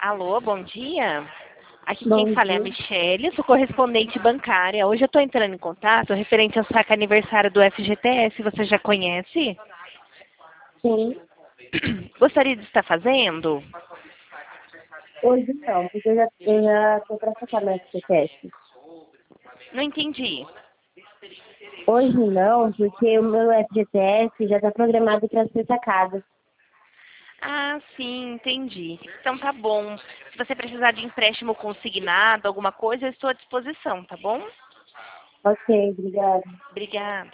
Alô, bom dia. Aqui Bom quem fala é a dia. Michele, sou correspondente bancária. Hoje eu estou entrando em contato referente ao saque aniversário do FGTS. Você já conhece? Sim, Gostaria de estar fazendo? hoje não, porque eu já tô para sacar meu FGTS. Não entendi. Hoje não, porque o meu FGTS já está programado para ser sacado. Ah, sim, entendi. Então tá bom. Se você precisar de empréstimo consignado, alguma coisa, eu estou à disposição, tá bom? Ok, obrigada. Obrigada.